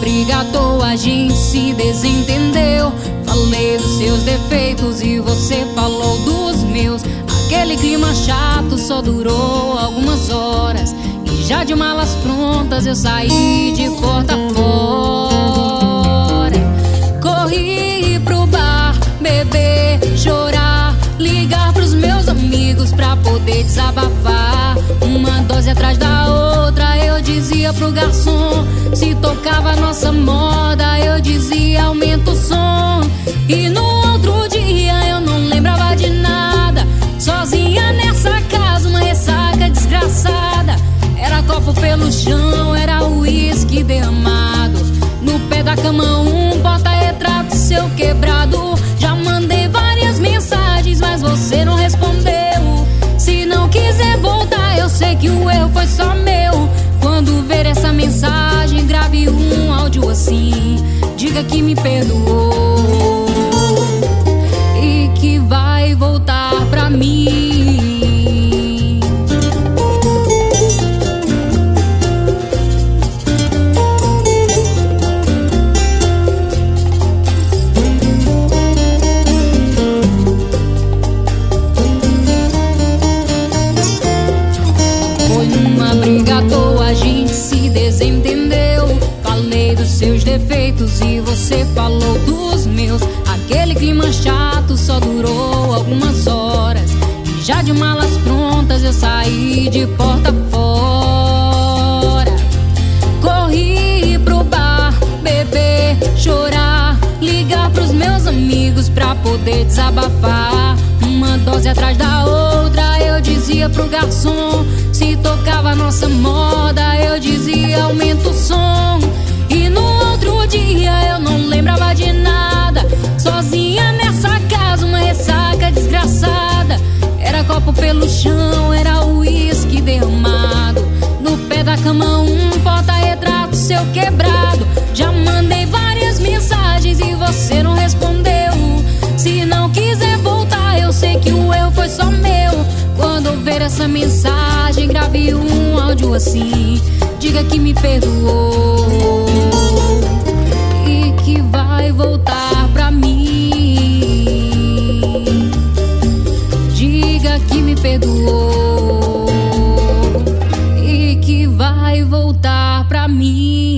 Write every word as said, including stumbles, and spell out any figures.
briga à toa, a gente se desentendeu. Falei dos seus defeitos e você falou dos meus. Aquele clima chato só durou algumas horas, e já de malas prontas eu saí de porta fora. Corri pro bar, beber, chorar, ligar pros meus amigos pra poder desabafar. Uma dose atrás da outra, eu dizia pro garçom. Se tocava nossa moda, eu dizia aumenta o som. E no outro dia eu não lembrava de nada, sozinha nessa casa, uma ressaca desgraçada. Era copo pelo chão, era uísque derramado. No pé da cama um porta-retrato seu quebrado. Já mandei várias mensagens, mas você não respondeu. Se não quiser voltar, eu sei que o erro foi só meu. Quando ver essa mensagem, grave um áudio assim: diga que me perdoou e que vai voltar pra mim. Foi uma briga à toa, a gente se desentendeu. Falei dos seus defeitos e você falou dos meus. Aquele clima chato só durou algumas horas, e já de malas prontas eu saí de porta fora. Corri pro bar, beber, chorar, ligar pros meus amigos pra poder desabafar. Uma dose atrás da outra, eu dizia pro garçom. Se tocava nossa moda, eu dizia aumenta o som. E no outro dia eu não lembrava de nada, sozinha nessa casa, uma ressaca desgraçada. Era copo pelo chão, era uísque derramado. No pé da cama um porta-retrato seu quebrado. Já mandei várias mensagens e você não respondeu. Se não quiser voltar, eu sei que o erro foi só meu. Quando ver essa mensagem, grave um áudio assim: diga que me perdoou e que vai voltar pra mim. Diga que me perdoou e que vai voltar pra mim.